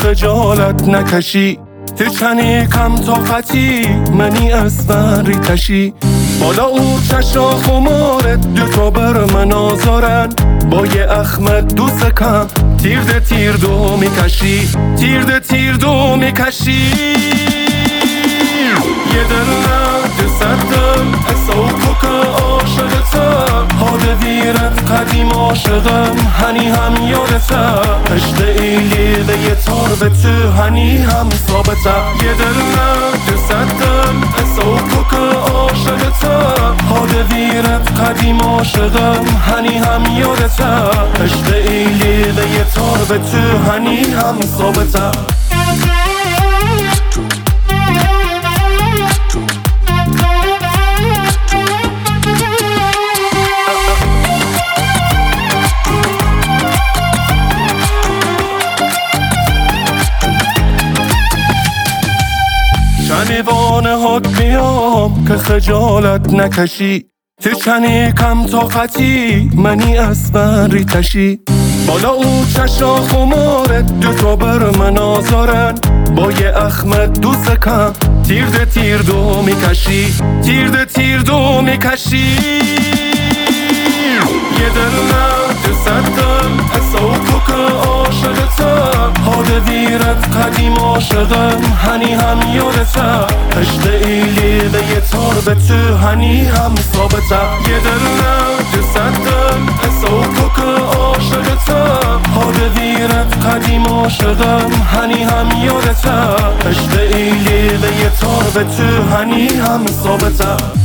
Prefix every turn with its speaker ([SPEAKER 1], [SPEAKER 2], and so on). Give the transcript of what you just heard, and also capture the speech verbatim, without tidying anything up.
[SPEAKER 1] خجالت نکشی تی چنی کم طاقتی منی از بری تشی بالا او چشا خمارت دو تا بر من آزارن با یه اخمت دو سکم تیر ده تیر دو میکشی تیر ده تیر دو میکشی یه دل نه ده سردم اساو تو که عاشقتم حال ویرت قدیم عاشقم هنی هم یادتم عشق ایلی ده یه تار به تو هنی هم ثابتم یه دل نه ده سردم اساو تو که عاشقتم حال ویرت قدیم عاشقم هنی هم یادتم عشق ایلی ده یه تار به تو هنی هم ثابتم شنیوانه هات بیام که خجالت نکشی تی چنی کم طاقتی منی از بری تشی بالا او چشا خمارت دو تا بر من آزارن با یه اخمت دو سکم تیر ده تیر دو میکشی تیر ده تیر دو میکشی یه دل نه ده سردم اساو تو که عاشقتم حال ویرت قدیم عاشقم هنی هم یادتم عشق ایلی ده یه تار به تو هنی هم ثابتم یه دل نه ده سردم اساو تو که عاشقتم حال ویرت قدیم عاشقم هنی هم یادتم عشق ایلی ده یه تار به تو هنی هم ثابتم